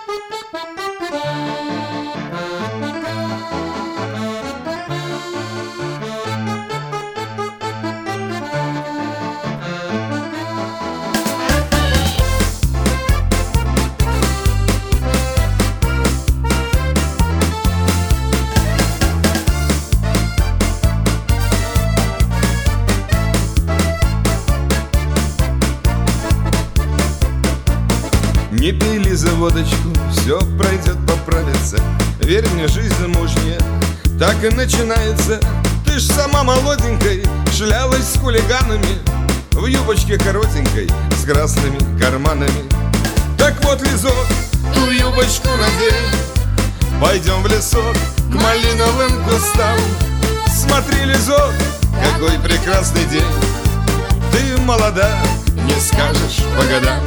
Не пей, Лиза, водочку, все пройдет, поправится. Верь мне, жизнь замужняя так и начинается. Ты ж сама молоденькой шлялась с хулиганами в юбочке коротенькой с красными карманами. Так вот, Лизок, ту юбочку надень, пойдем в лесок к малиновым кустам. Смотри, Лизок, какой прекрасный день. Ты молода, не скажешь по годам.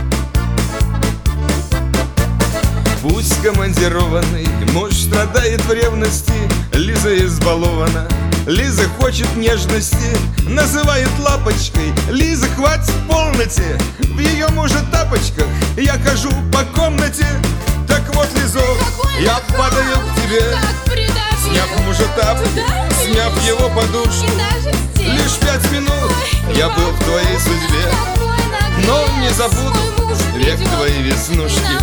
Пусть командированный муж страдает в ревности, Лиза избалована, Лиза хочет нежности, называет лапочкой. Лиза, хватит в полноте, в ее мужа тапочках я хожу по комнате. Так вот, Лизок, я падаю к тебе, сняв мужа тапки, сняв его подушку. Лишь 5 минут я был в твоей судьбе, но не забуду век твоей веснушки.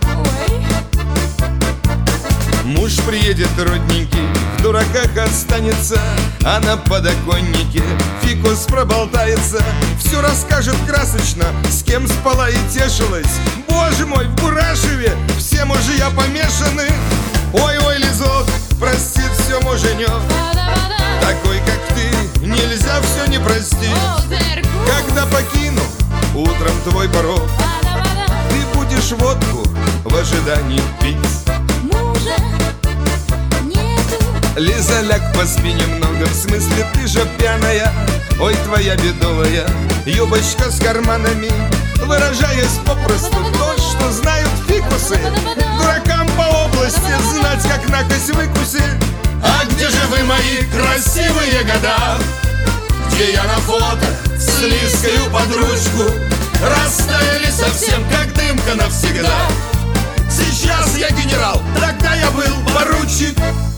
Муж приедет родненький, в дураках останется, а на подоконнике фикус проболтается. Все расскажет красочно, с кем спала и тешилась. Боже мой, в Бурашеве все мужья помешаны. Ой-ой, Лизок, простит все муженек, такой, как ты, нельзя все не простить. Когда покину утром твой порог, ты будешь водку в ожидании пить. Лиза, ляг, поспи немного, в смысле ты же пьяная. Ой, твоя бедовая юбочка с карманами, выражаясь попросту то, что знают фикусы. Дуракам по области знать, как накось выкуси. А где же вы, мои красивые года, где я на фото с Лизкою под ручку? Растаяли совсем, как дымка навсегда. Сейчас я генерал, тогда я был поручик.